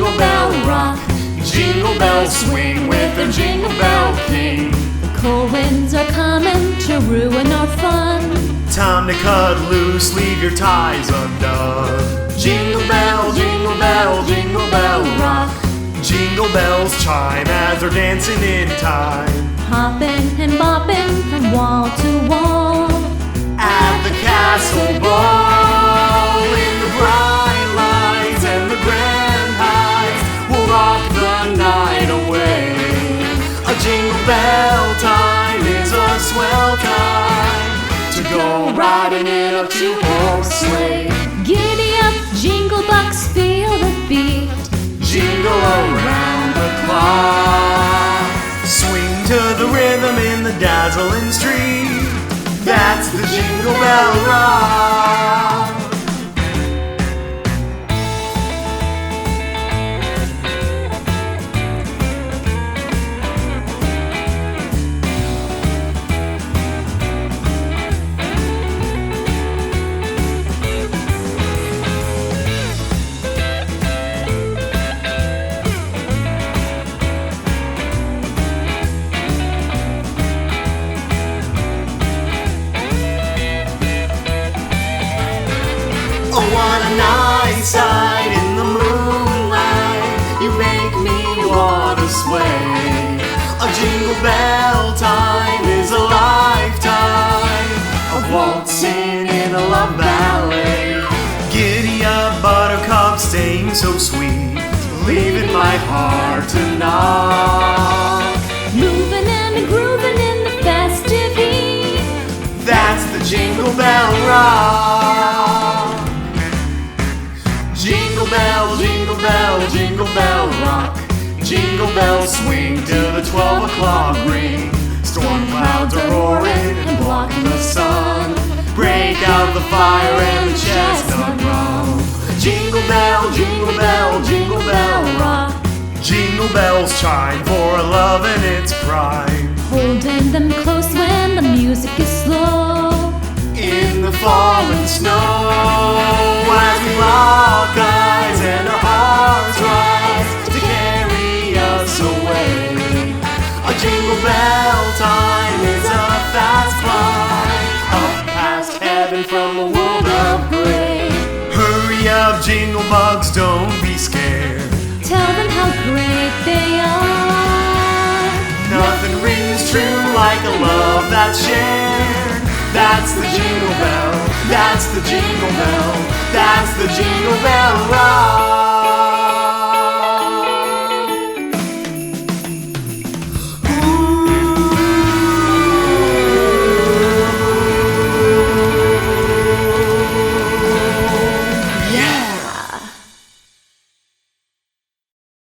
jingle bell rock. Jingle bells swing with the Jingle Bell King. The cold winds are coming to ruin our fun. Time to cut loose, leave your ties undone. Jingle bell, jingle bell, jingle bell rock. Jingle bells chime as they're dancing in time. Hopping and bopping from wall to wall. At the castle ball, in the bright lights and the grand heights, we'll rock the night away. A jingle bell time is a swell time to go riding in a two-horse sleigh. Giddy up, jingle bucks, feel the beat. Jingle around the clock. Swing to the rhythm in the dazzling street. That's the Jingle Bell Rock. Oh, what a nice sight in the moonlight. You make me wanna sway. A jingle bell time is a lifetime of waltzing in a love ballet. Giddy up, buttercup, staying so sweet, leaving my heart to knock. Moving and grooving in the festive heat. That's the Jingle Bell Rock. Jingle bell, jingle bell, jingle bell rock. Jingle bells swing till the 12 o'clock ring. Storm clouds are roaring and blocking the sun. Break out the fire and the chestnut rum. Jingle bell, jingle bell, jingle bell rock. Jingle bells chime for love in its prime. Holding them close when the music is slow. In the falling snow, as we lock eyes and our hearts rise to carry us away. A jingle bell time is a fast climb up past heaven from a world of gray. Hurry up, jingle bugs, don't be scared. Tell them how great they are. Nothing rings true like a love that's shared. That's the Jingle Bell, that's the Jingle Bell, that's the Jingle Bell Rock.